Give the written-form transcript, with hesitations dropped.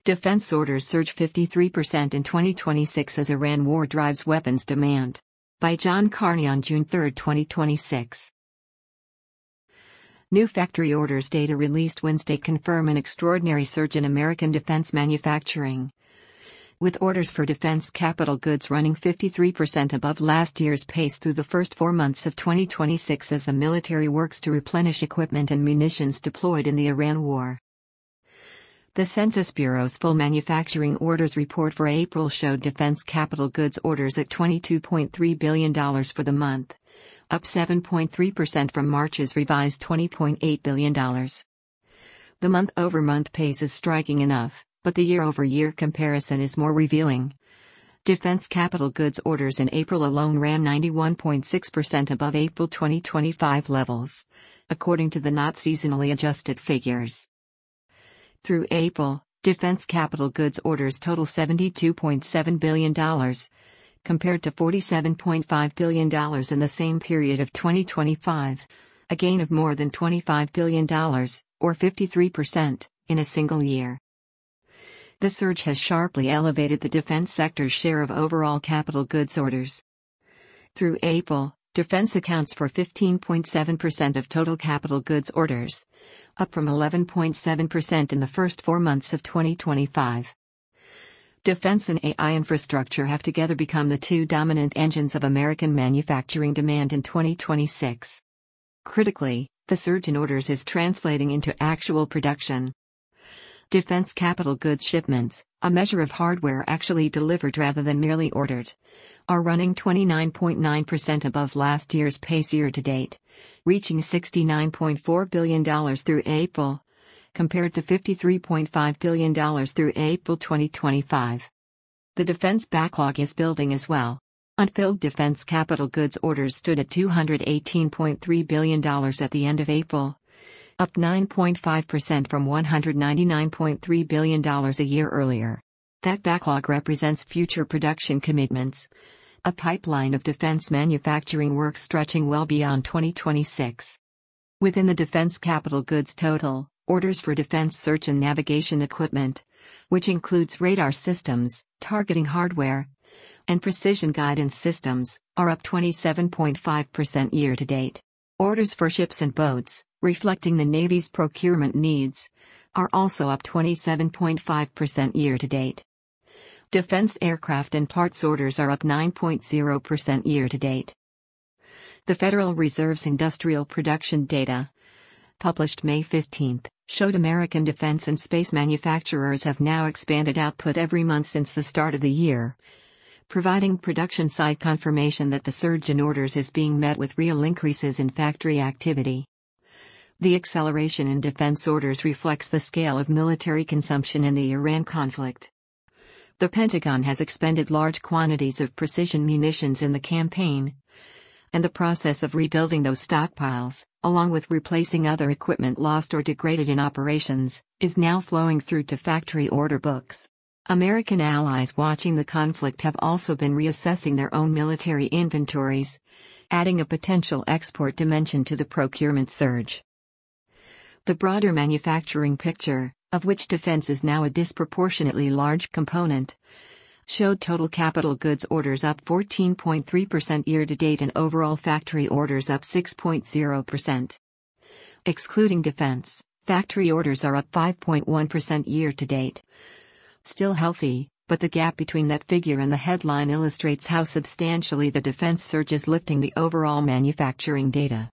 Defense orders surge 53% in 2026 as Iran war drives weapons demand. By John Carney on June 3, 2026. New factory orders data released Wednesday confirm an extraordinary surge in American defense manufacturing, with orders for defense capital goods running 53% above last year's pace through the first 4 months of 2026 as the military works to replenish equipment and munitions deployed in the Iran war. The Census Bureau's full manufacturing orders report for April showed defense capital goods orders at $22.3 billion for the month, up 7.3% from March's revised $20.8 billion. The month-over-month pace is striking enough, but the year-over-year comparison is more revealing. Defense capital goods orders in April alone ran 91.6% above April 2025 levels, according to the not seasonally adjusted figures. Through April, defense capital goods orders total $72.7 billion, compared to $47.5 billion in the same period of 2025, a gain of more than $25 billion, or 53%, in a single year. The surge has sharply elevated the defense sector's share of overall capital goods orders. Through April, defense accounts for 15.7% of total capital goods orders, up from 11.7% in the first 4 months of 2025. Defense and AI infrastructure have together become the two dominant engines of American manufacturing demand in 2026. Critically, the surge in orders is translating into actual production. Defense capital goods shipments, a measure of hardware actually delivered rather than merely ordered, are running 29.9% above last year's pace year to date, reaching $69.4 billion through April, compared to $53.5 billion through April 2025. The defense backlog is building as well. Unfilled defense capital goods orders stood at $218.3 billion at the end of April, up 9.5% from $199.3 billion a year earlier. That backlog represents future production commitments, a pipeline of defense manufacturing work stretching well beyond 2026. Within the defense capital goods total, orders for defense search and navigation equipment, which includes radar systems, targeting hardware, and precision guidance systems, are up 27.5% year to date. Orders for ships and boats, reflecting the Navy's procurement needs, are also up 27.5% year to date. Defense aircraft and parts orders are up 9.0% year to date. The Federal Reserve's industrial production data, published May 15, showed American defense and space manufacturers have now expanded output every month since the start of the year, providing production side confirmation that the surge in orders is being met with real increases in factory activity. The acceleration in defense orders reflects the scale of military consumption in the Iran conflict. The Pentagon has expended large quantities of precision munitions in the campaign, and the process of rebuilding those stockpiles, along with replacing other equipment lost or degraded in operations, is now flowing through to factory order books. American allies watching the conflict have also been reassessing their own military inventories, adding a potential export dimension to the procurement surge. The broader manufacturing picture, of which defense is now a disproportionately large component, showed total capital goods orders up 14.3% year-to-date and overall factory orders up 6.0%. Excluding defense, factory orders are up 5.1% year-to-date. Still healthy, but the gap between that figure and the headline illustrates how substantially the defense surge is lifting the overall manufacturing data.